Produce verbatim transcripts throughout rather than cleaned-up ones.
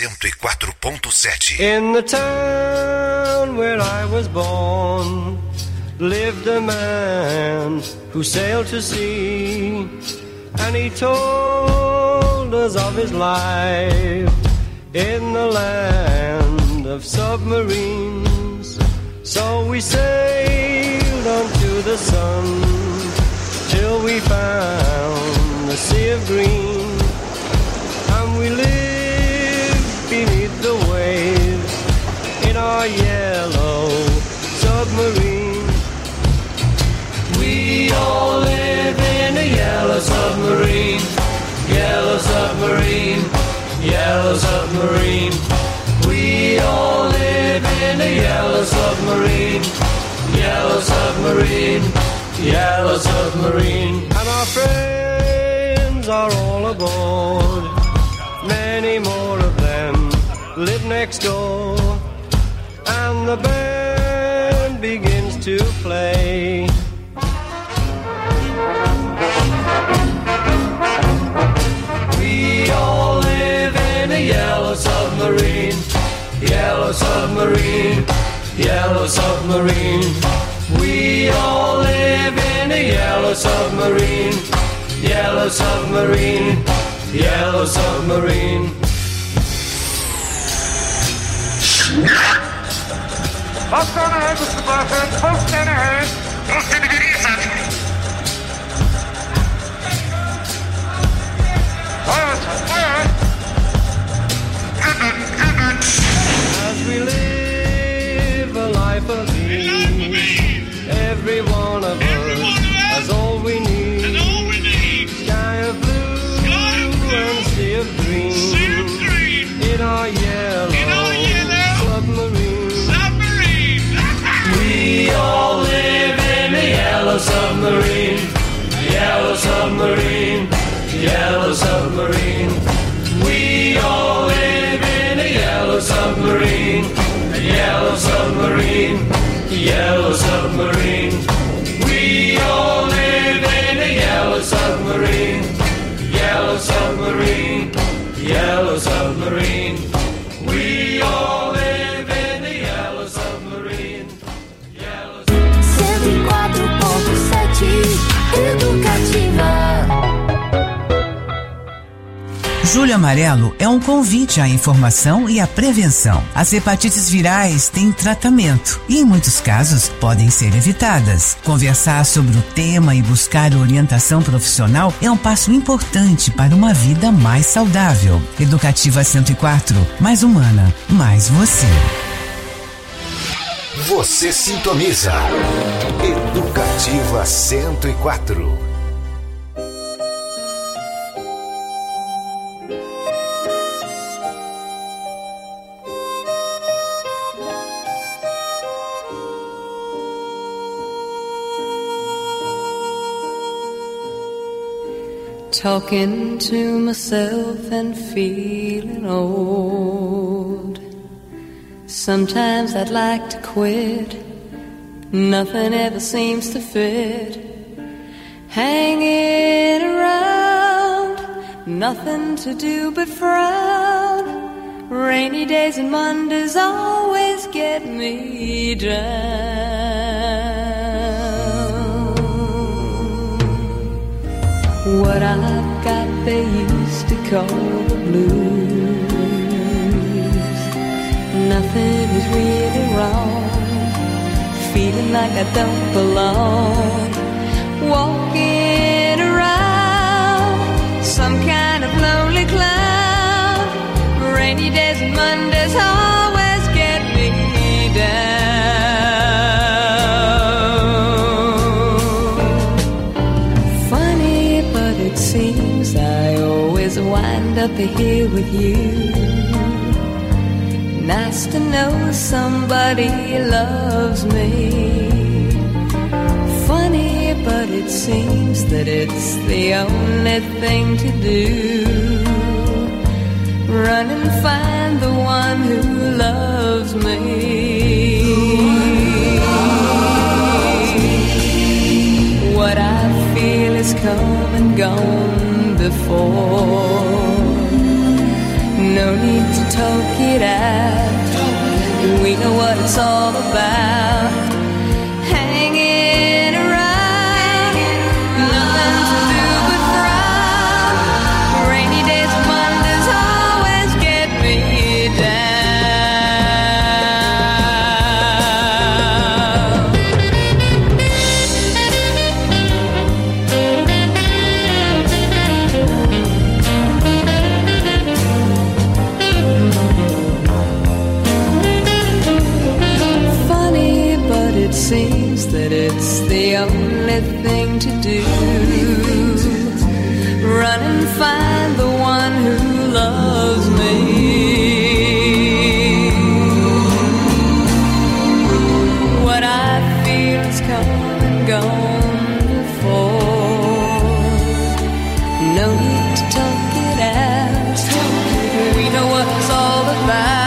cento e quatro ponto sete. In the town where I was born lived a man who sailed to sea, and he told us of his life in the land of submarines. So we sailed on to the sun till we found the sea of green, and we lived beneath the waves in our yellow submarine. We all live in a yellow submarine, yellow submarine, yellow submarine. We all live in a yellow submarine, yellow submarine, yellow submarine. And our friends are all aboard, many more of them live next door, and the band begins to play. We all live in a yellow submarine, yellow submarine, yellow submarine. We all live in a yellow submarine, yellow submarine, yellow submarine. Post on ahead, Mister Barker. Post on ahead. Post in the east. As we live a life of ease, every one of us has all we need. Sky of blue and sea of green in our yellow submarine. We all live in a yellow submarine, yellow submarine, yellow submarine. We all live in a yellow submarine, yellow submarine, yellow submarine. We all live in a yellow submarine, yellow submarine, yellow submarine. We all live in a yellow submarine, yellow submarine. cento e quatro ponto sete Educativa. Julho Amarelo é um convite à informação e à prevenção. As hepatites virais têm tratamento e, em muitos casos, podem ser evitadas. Conversar sobre o tema e buscar orientação profissional é um passo importante para uma vida mais saudável. Educativa cento e quatro, mais humana, mais você. Você sintoniza Educativa cento e quatro. Talking to myself and feeling old. Sometimes I'd like to quit. Nothing ever seems to fit. Hanging around, nothing to do but frown. Rainy days and Mondays always get me down. What I've got they used to call the blues. Nothing is really wrong. Feeling like I don't belong. Walking around some kind of lonely cloud. Rainy days and Mondays always get me down. Funny, but it seems I always wind up here with you. Nice to know somebody loves me. Funny, but it seems that it's the only thing to do. Run and find the one who loves me. What I feel is come and gone before. No need to talk we know what it's all about. Hanging around, nothing to do but frown. Rainy days and Mondays always get me it seems that it's the only thing to do. Run and find the one who loves me. What I feel has come and gone before. No need to talk it out. We know what it's all about.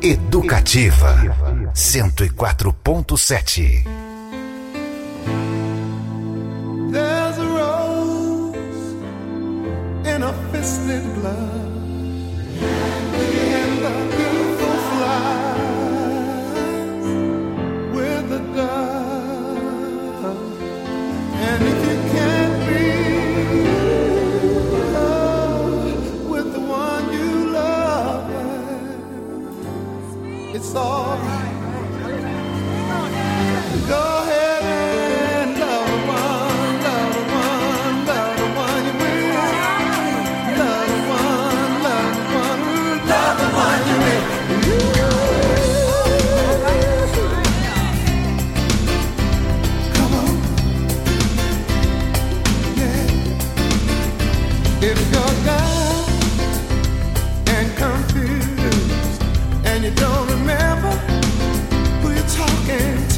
Educativa cento e quatro ponto sete. There's a rose in a fisted glove, and the beautiful flies with the dove. And if you can't be uh, with the one you love, it's all right. Go ahead and love the one, love the one, love the one you with. Love the one, love the one, love the one you with. Come on, yeah. If you're down and confused and you don't remember who you're talking to,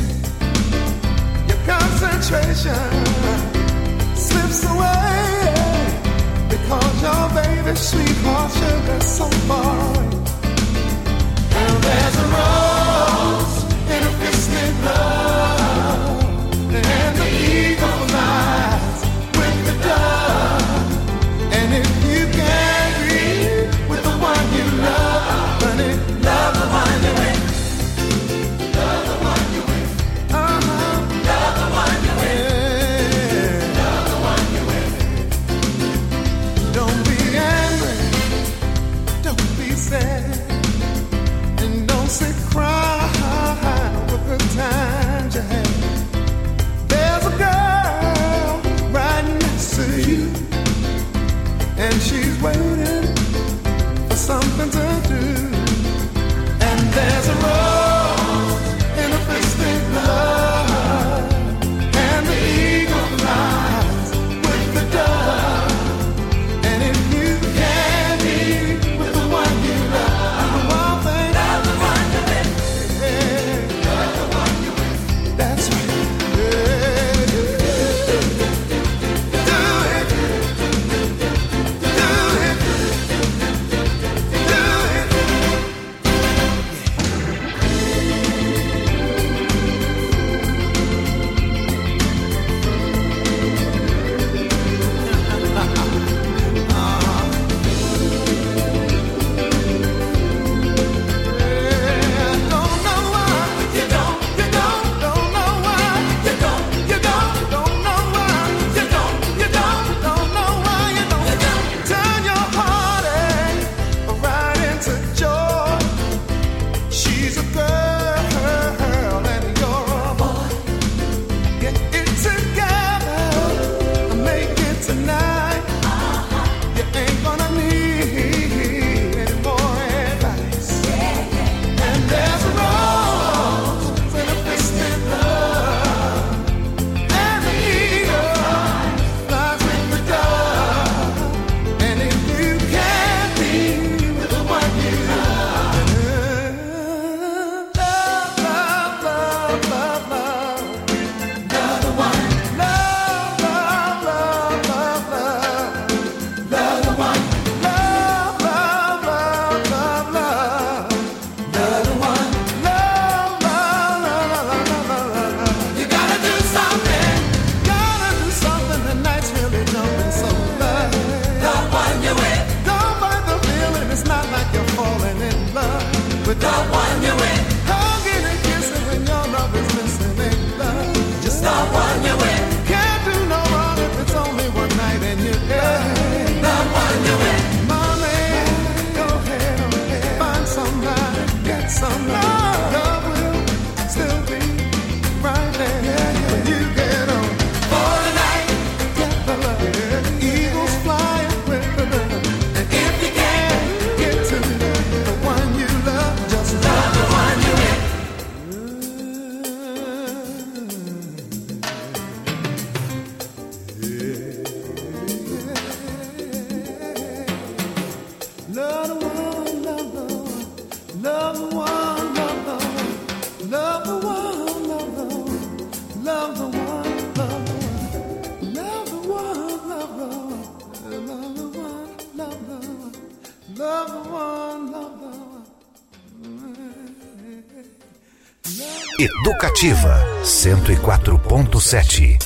concentration slips away because your baby's sweetheart sugar so far away. And there's a rose in a fisted glove, and the eagle flies with the dove. And if you can't be with the one you love, honey, love the one you with. Love the one you with. Uh-huh. Love the one you with. Love the one you with. Don't be angry, don't be sad, and don't sit crying. Educativa cento e quatro ponto sete.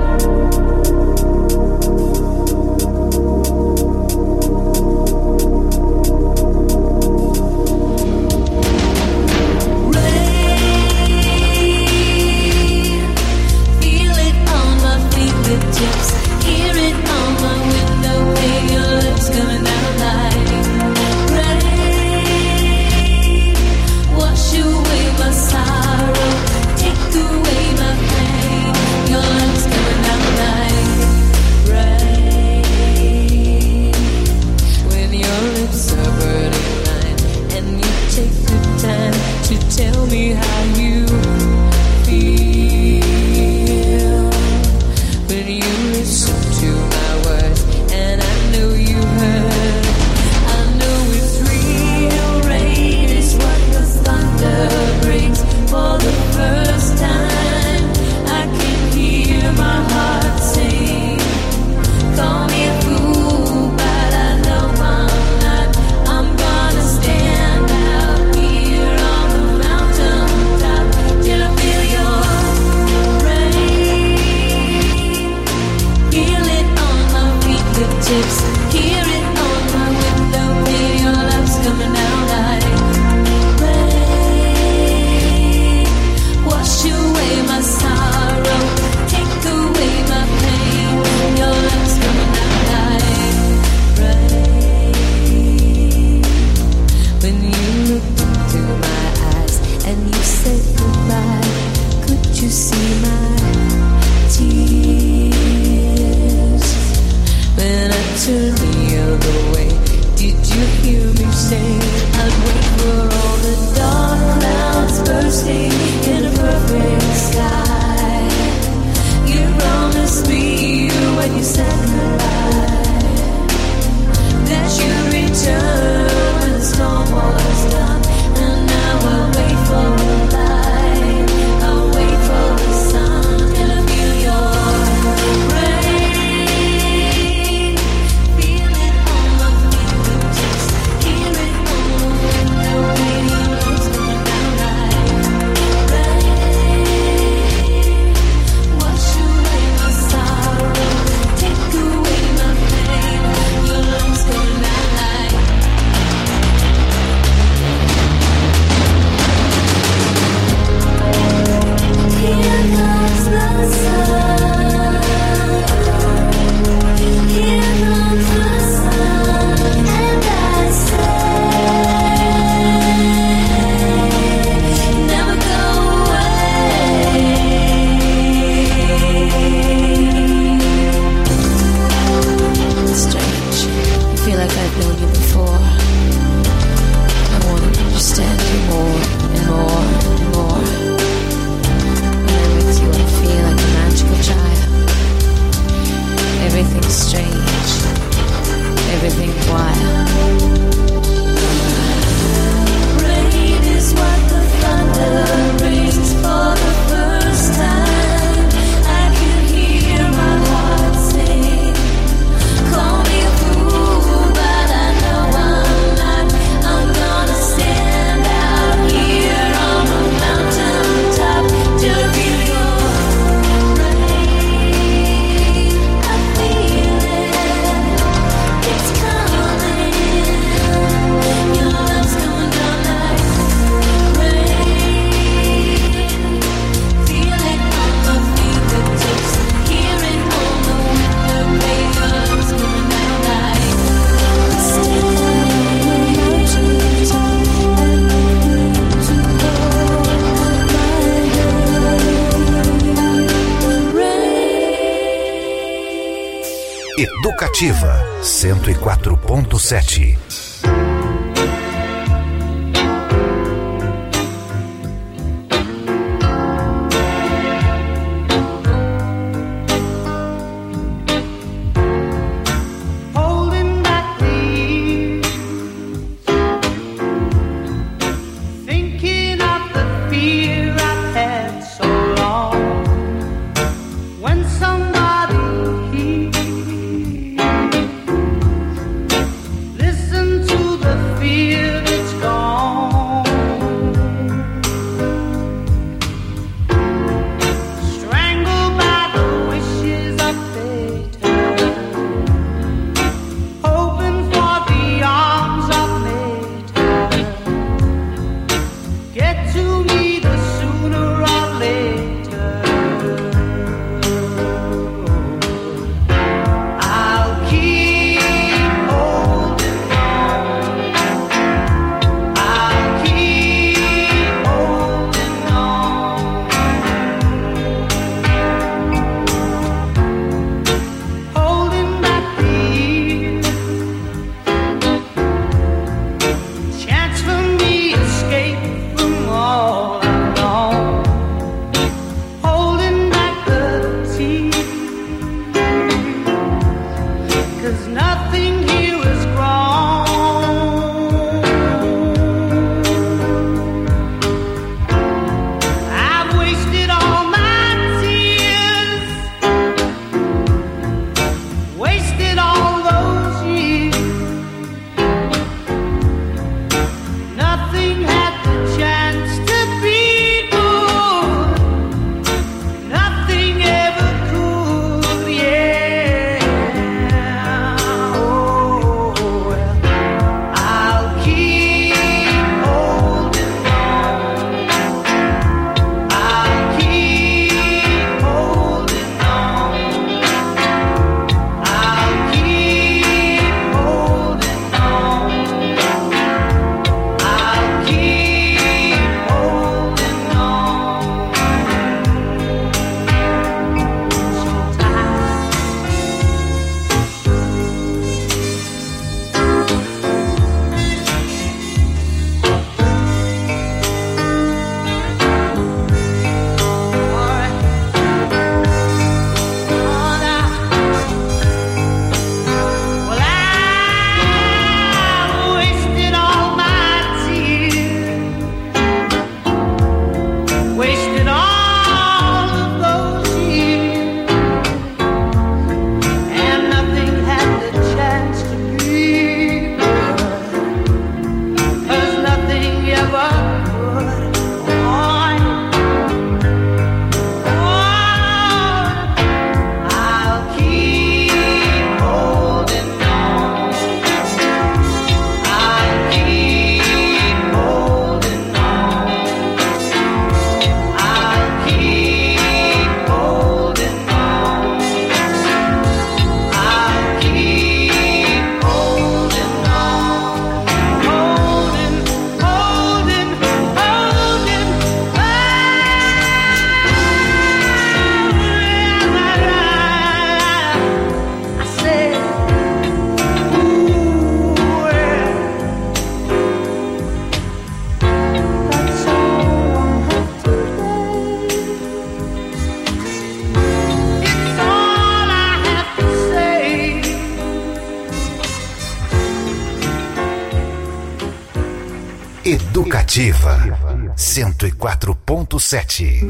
Educativa cento e quatro ponto sete. Listen to Educativa cento e quatro ponto sete.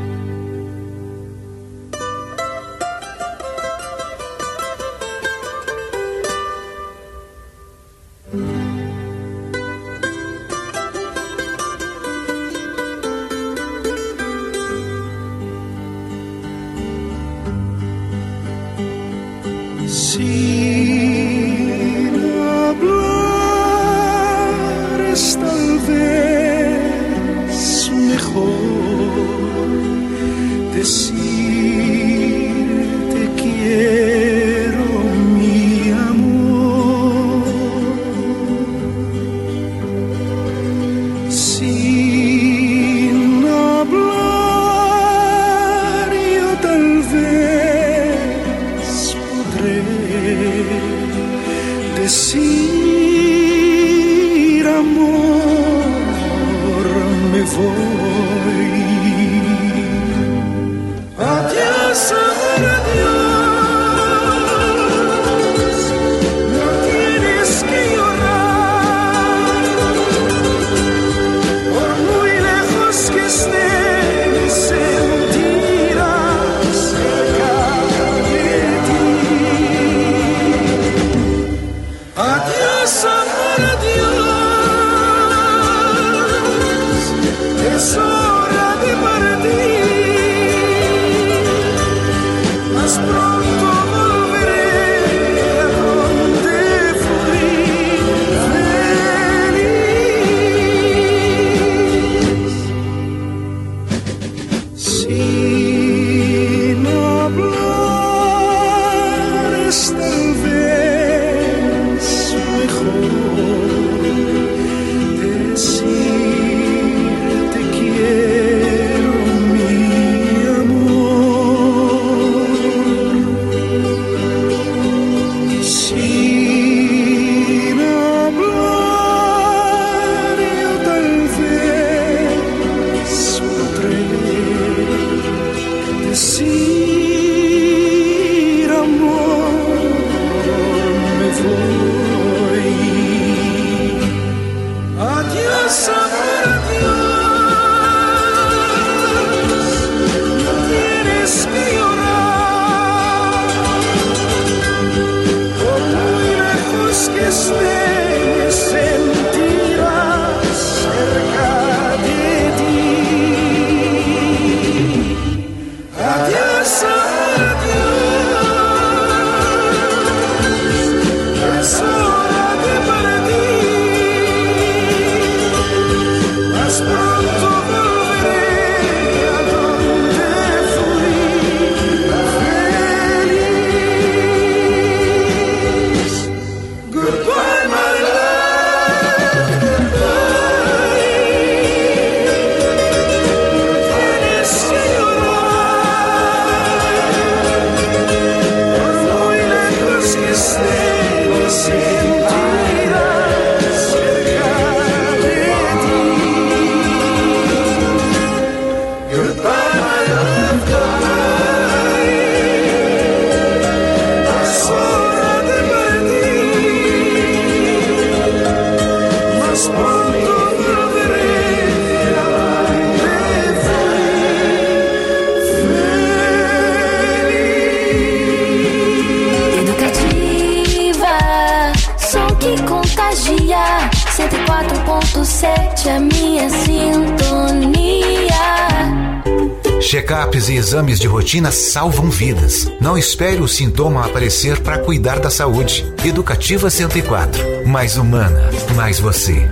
Check-ups e exames de rotina salvam vidas. Não espere o sintoma aparecer para cuidar da saúde. Educativa cento e quatro. Mais humana, mais você.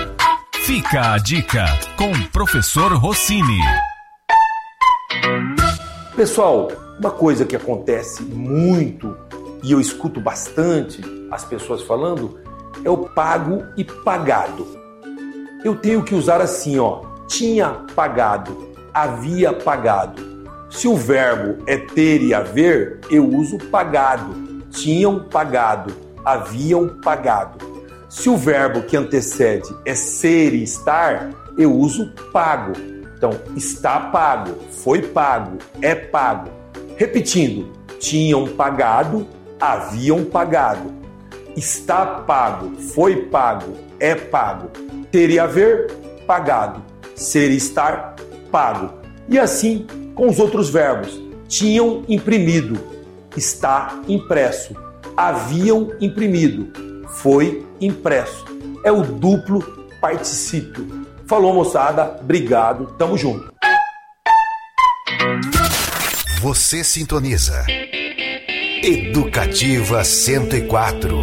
Fica a dica com o professor Rossini. Pessoal, uma coisa que acontece muito e eu escuto bastante as pessoas falando é o pago e pagado. Eu tenho que usar assim, ó, tinha pagado, havia pagado. Se o verbo é ter e haver, eu uso pagado. Tinham pagado, haviam pagado. Se o verbo que antecede é ser e estar, eu uso pago. Então, está pago, foi pago, é pago. Repetindo, tinham pagado, haviam pagado. Está pago, foi pago, é pago. Ter e haver, pagado. Ser e estar, pago. E assim com os outros verbos. Tinham imprimido, está impresso. Haviam imprimido, foi impresso. É o duplo particípio. Falou, moçada, obrigado, tamo junto. Você sintoniza Educativa cento e quatro.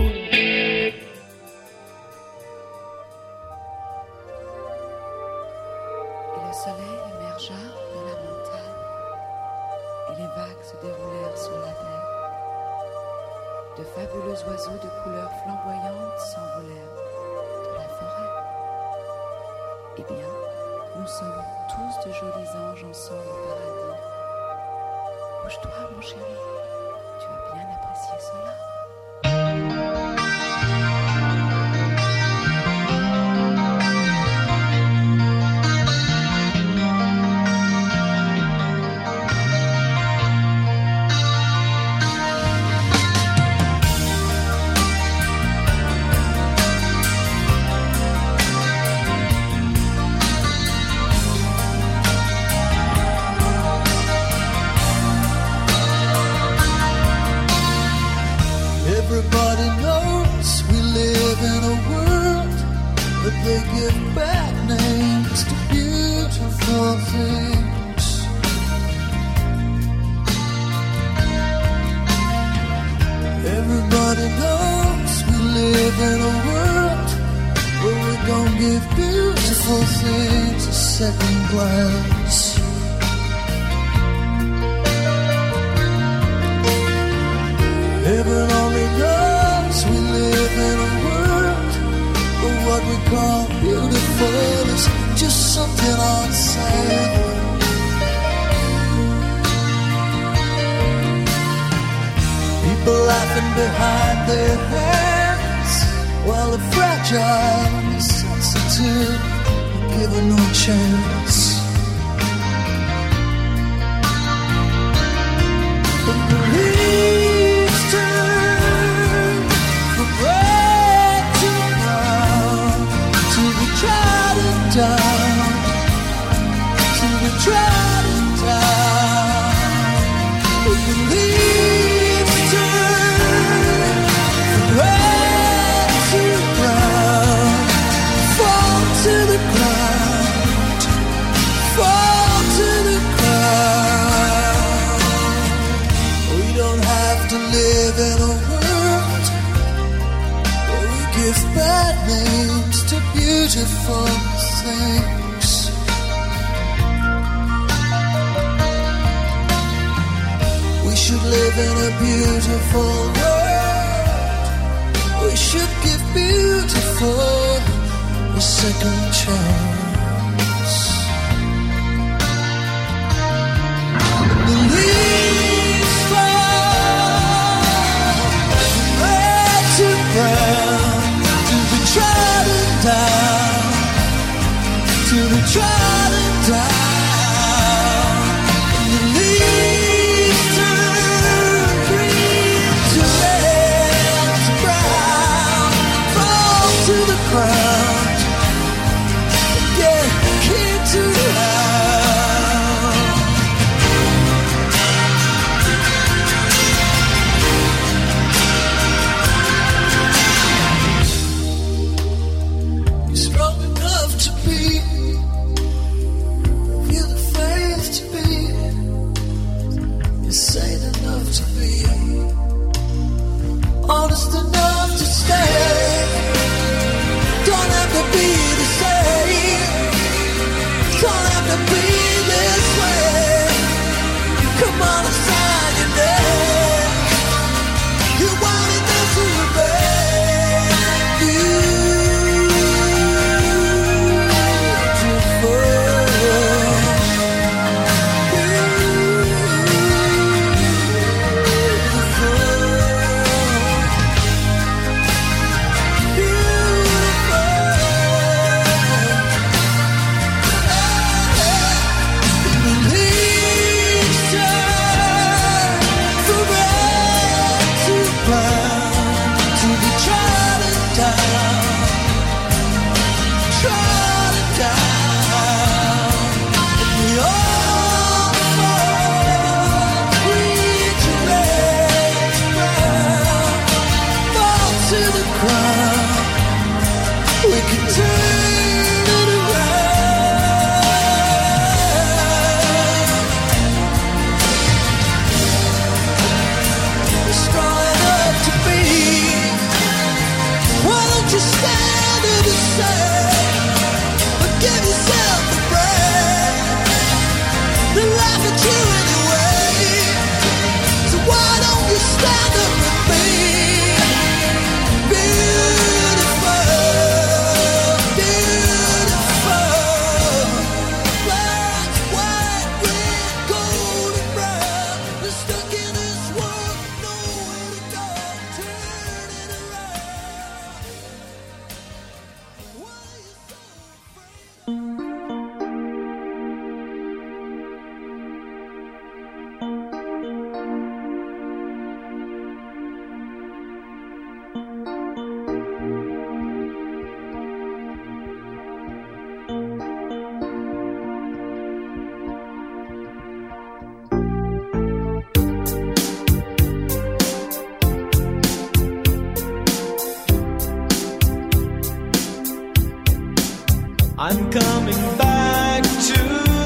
I'm coming back to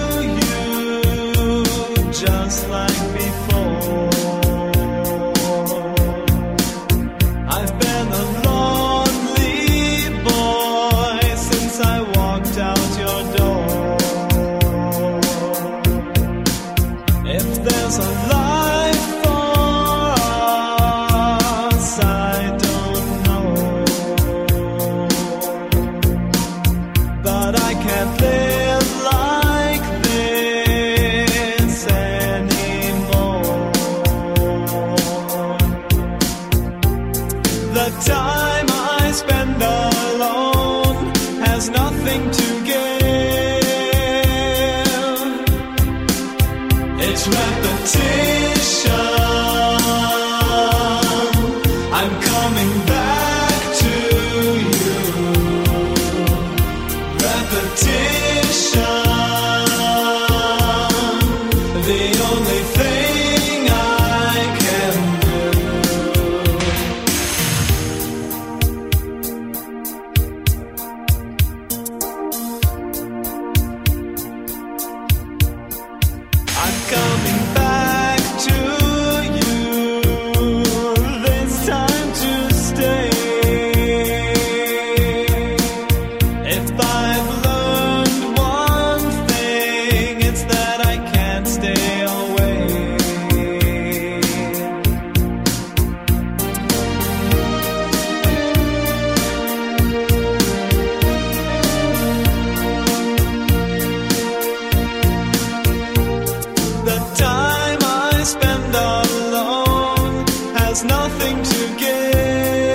you, just like before. I've been a lonely boy since I walked out your door. If there's a life for us, I don't know, but I can't live like this anymore. The time I spend alone has nothing to give. It's repetition. I'm coming back to you. Repetition. The only thing I can do. I'm coming back to you, this time to stay. If I've learned one thing, it's that I can't stay away. The time I spend alone has nothing to give.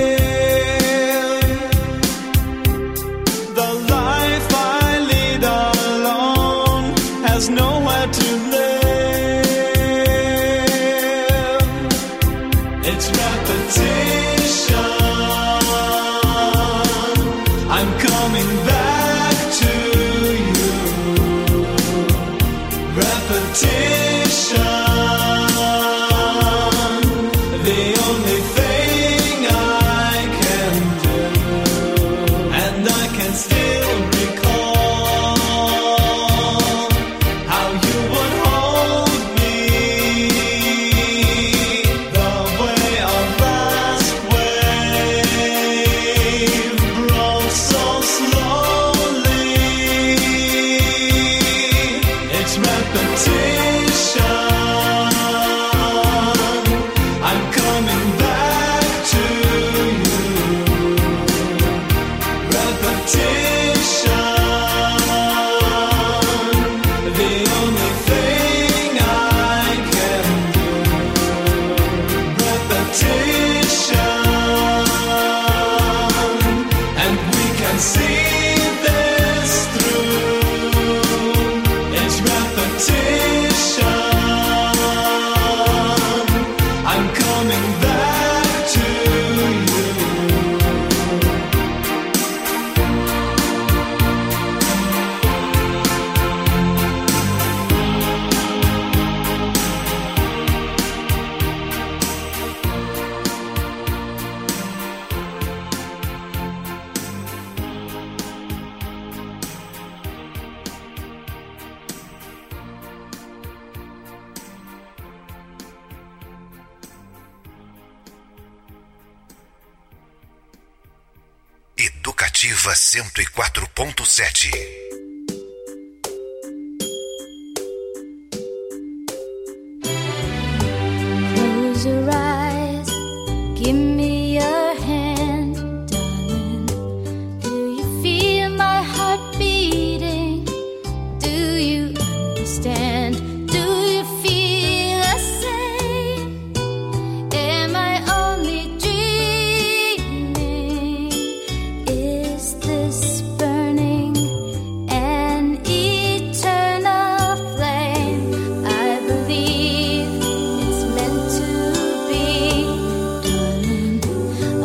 The life I lead alone has nowhere to live. It's repetition. I'm coming back to you. Repetition. The only thing I can do. And I can still recall how you would hold me, the way our last wave broke so slowly. It's repetition. I'm coming back to you. Repetition. The only thing I can do. Repetition. And we can see this through. It's repetition. I'm coming back to you. Educativa cento e quatro ponto sete. Close your eyes, give me your hand, darling. Do you feel my heart beating? Do you understand? Do you feel the same? Am I only dreaming? Is this burning an eternal flame? I believe it's meant to be, darling.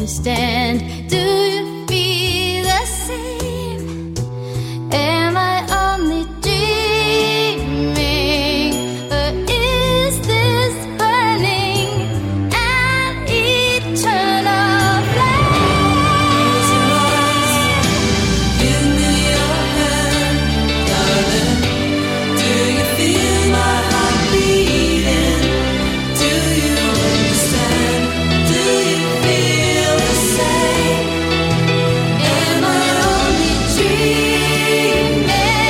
understand? Do you feel the same? Am I only dreaming? Or is this burning an eternal flame? Give me your hand, darling. Do you feel my heart beating? Do you understand? Do you feel the same? Am I only dreaming?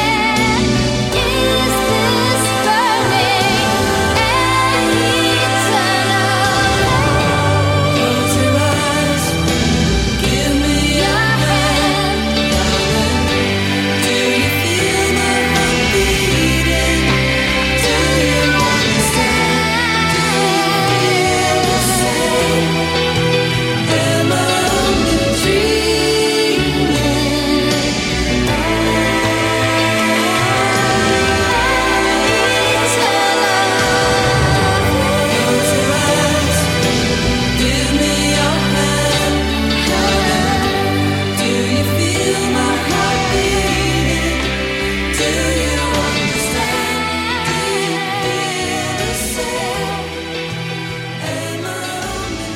Is this burning an eternal flame? Close your eyes. Give me your hand, darling. Do you feel my heart beating? Do you understand? Do you feel the same? Am I only Close your eyes. Give me your hand, darling. Do you feel my heart beating? Do you understand? Do you feel the same? Am I only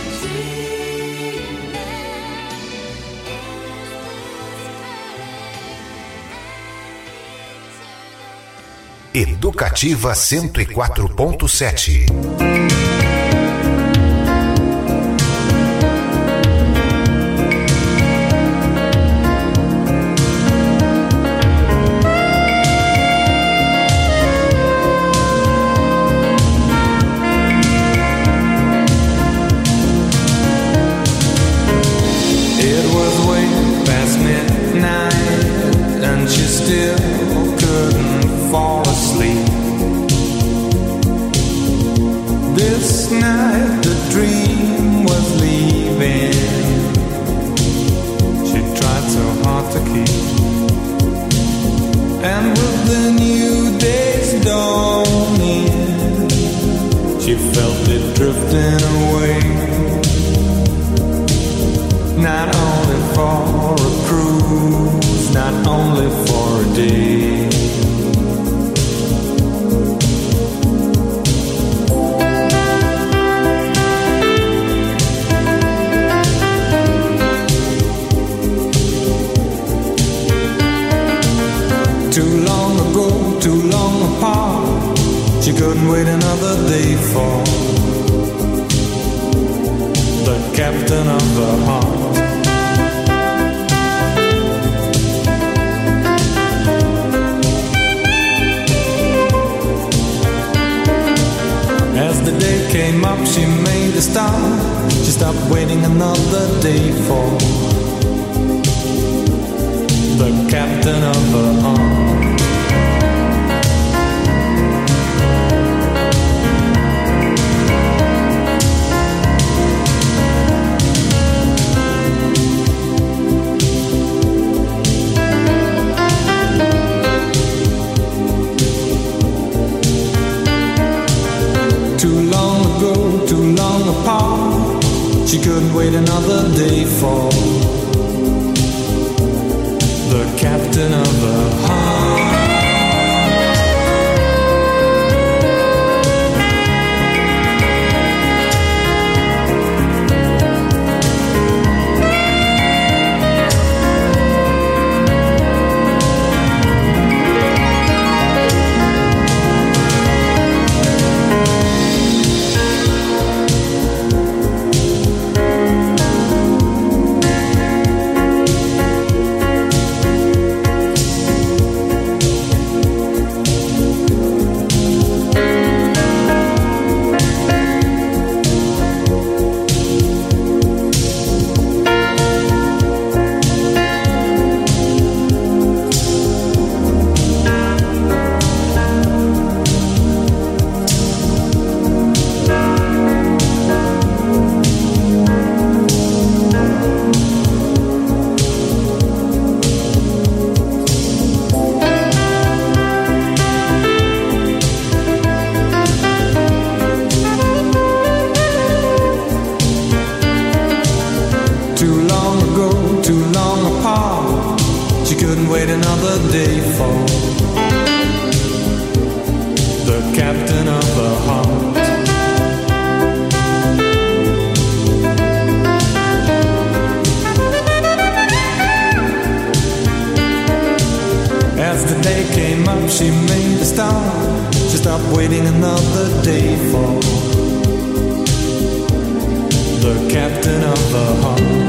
Educativa cento e quatro ponto sete. It was way past midnight, and she still couldn't fall asleep. This night the dream was leaving. She tried so hard to keep. And with the new day's dawning, she felt it drifting away. Not only for a cruise, not only for a day. Too long ago, too long apart, she couldn't wait another day for the captain of her heart. As the day came up, she made a start. She stopped waiting another day for the captain of her heart. Too long apart, she couldn't wait another day for the captain of her heart. couldn't wait another day for the captain of the heart. As the day came up, she made a start. She stopped waiting another day for the captain of the heart.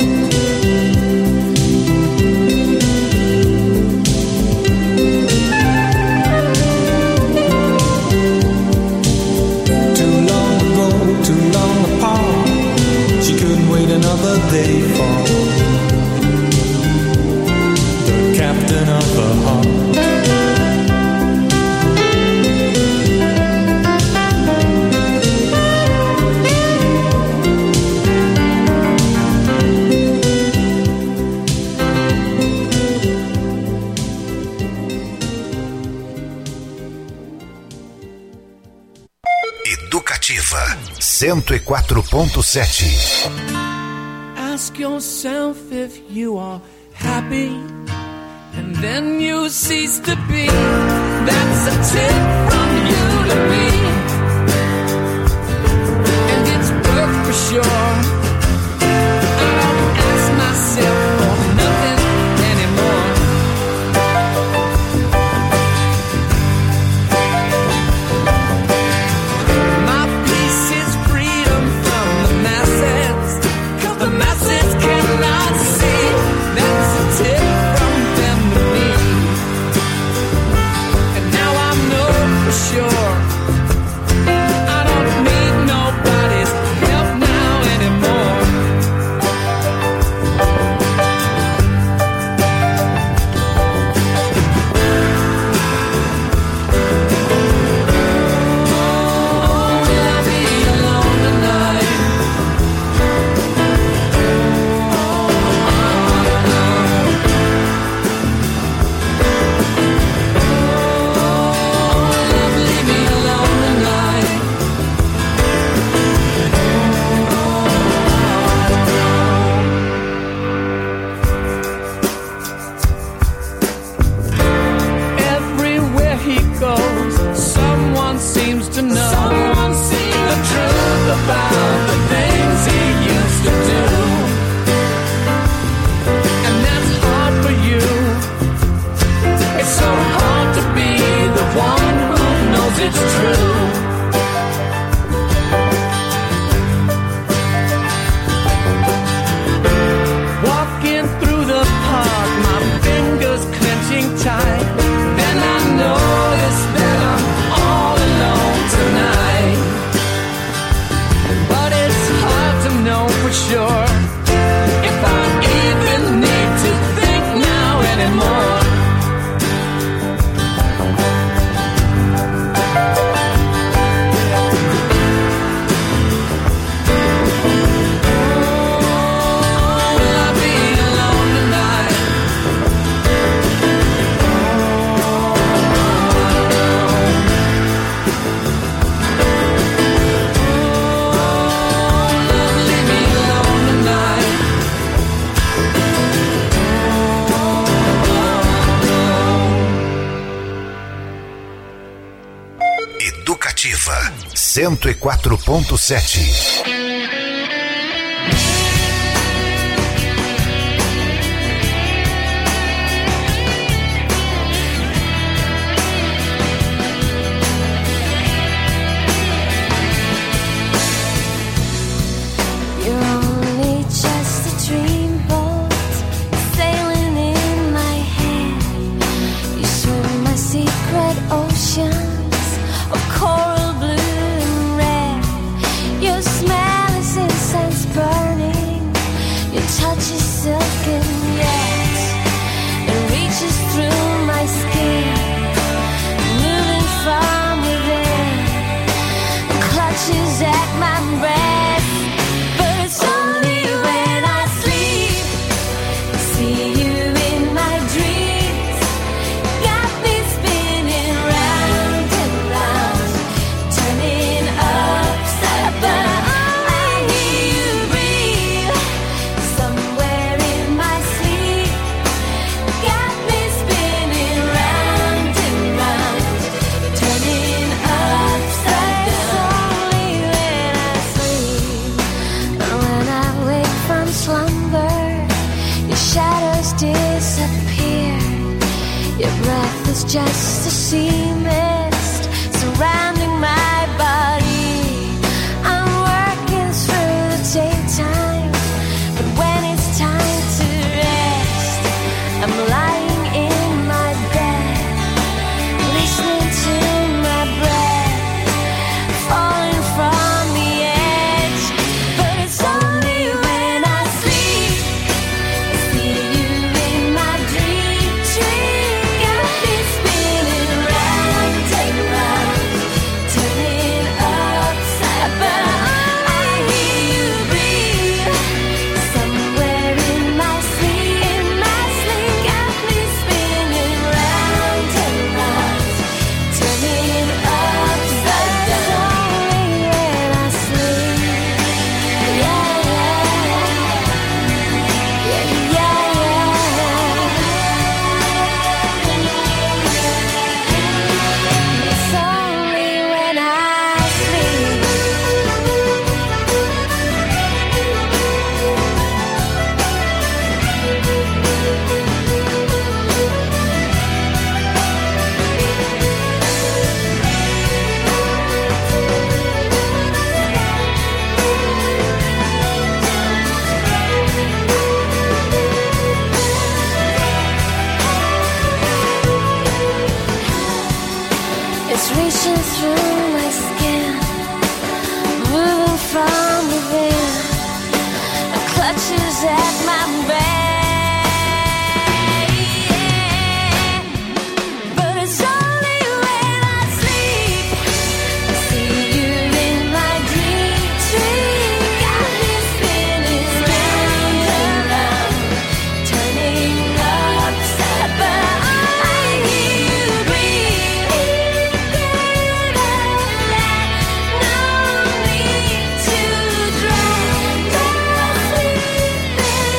Too long ago, too long apart, she couldn't wait another day for the captain of the heart. Educativa cento e quatro ponto sete. Ask yourself if you are happy, and then you cease to be. That's a tip from you to me, and it's work for sure. I don't ask myself for nothing anymore. My peace is freedom from the masses, 'cause the masses cannot see. That's a tip from them to me, and now I know for sure I don't need nobody's help now anymore. Oh, will I be alone tonight? Leave me alone tonight. Everywhere he goes, someone seems to know someone seems the truth about the things he used to do, and that's hard for you. It's so hard to be the one who knows it's true. Walking through the park, my fingers clenching tight. Then I notice that I'm all alone tonight. But it's hard to know for sure if I even need to think now anymore. Oh, will I be alone tonight? Oh, love, leave me alone tonight. Educativa cento e quatro ponto sete. You're only just a dreamboat sailing in my head. You swim my secret oceans of coral blue and red. Your smell is incense burning. Your touch is silken yet it reaches through my skin, moving from within, clutches at my breast. But it's only when I sleep, see you in my dreams. Got me spinning round and round, turning upside down. I hear you breathe somewhere in my is just a sea mist surrounding my body. I'm working through the daytime, but when it's time to rest, I'm lying in my bed, listening to my breath falling from the edge. But it's only when I sleep I see you in my dream tree. Got me spinning round, take round, turning upside. But I hear you breathe somewhere in my sleep, in my sleep. Got me spinning round, take round, turning upside down. Only when I sleep, yeah, yeah, yeah, yeah, yeah. It's only when I sleep. It's reaching through my skin, moving from within. It clutches at my brain. But it's only when I sleep I see you in my dream tree. Got me spinning round and round, turning upside. But I hear you breathe. No need to drown, no sleeping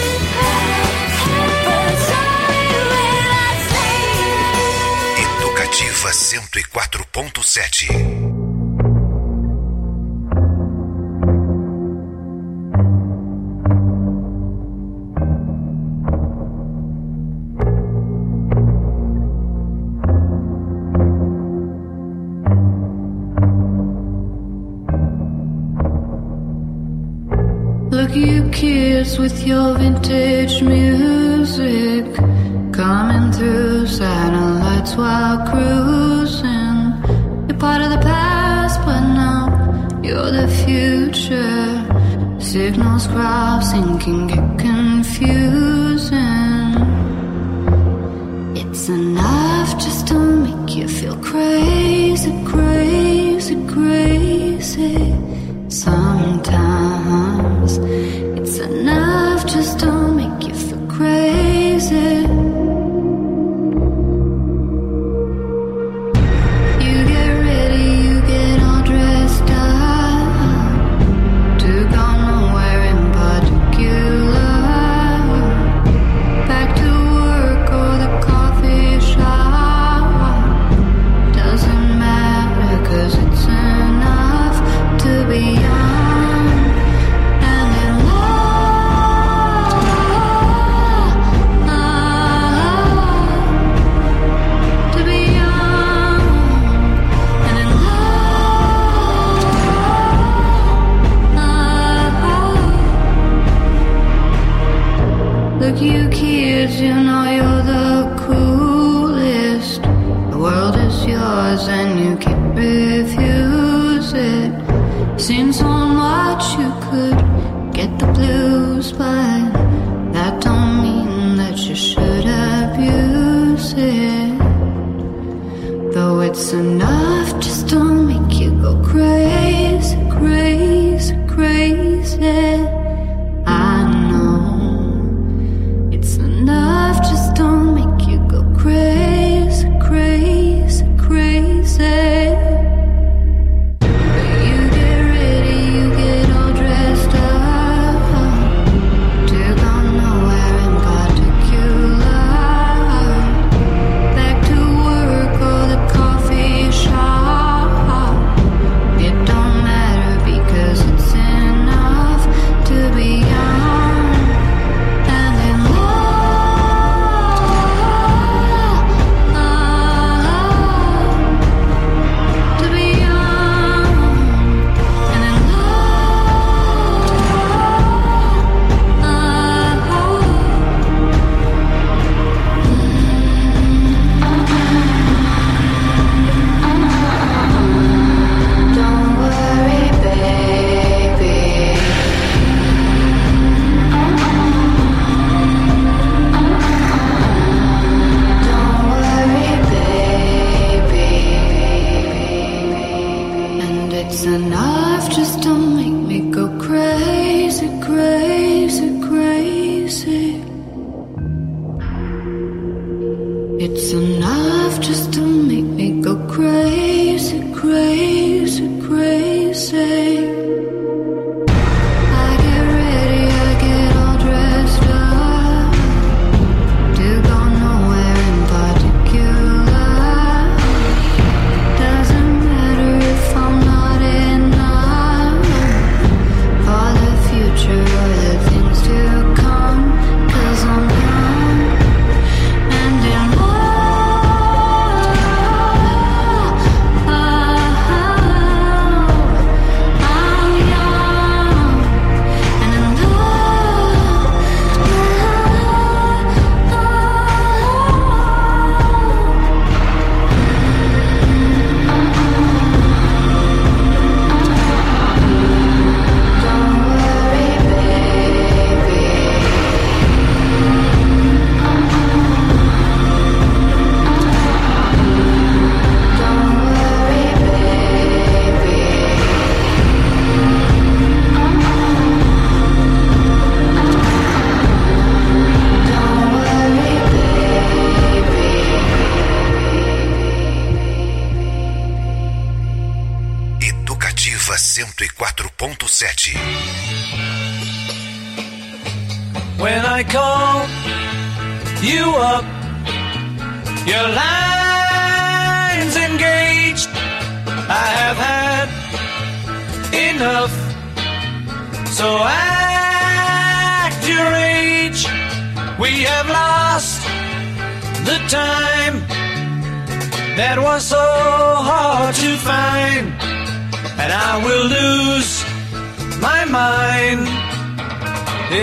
but it's only when I sleep. Educativa cento e quatro ponto sete. Look, you kids with your vintage music coming through satellites while cruising. You're part of the past, but now you're the future. Signals crossing can get confusing. It's enough just to make you feel crazy, crazy, crazy. Sometimes it's enough just to make you feel crazy. You get ready, you get all dressed up to go nowhere in particular. Back to work or the coffee shop. Doesn't matter, 'cause it's enough to be young and in love, to be young and in love. Look, you kids, you know you're the coolest. The world is yours and you can't refuse it. Seen so much you could get the blues, but that don't mean that you should abuse it. Though it's enough just to make you go crazy, crazy, crazy. I know it's enough just to make you go crazy, crazy, crazy. You get ready, you get all dressed up sete. When I call you up, your line's engaged. I have had enough, so act your age. We have lost the time that was so hard to find, and I will lose my mind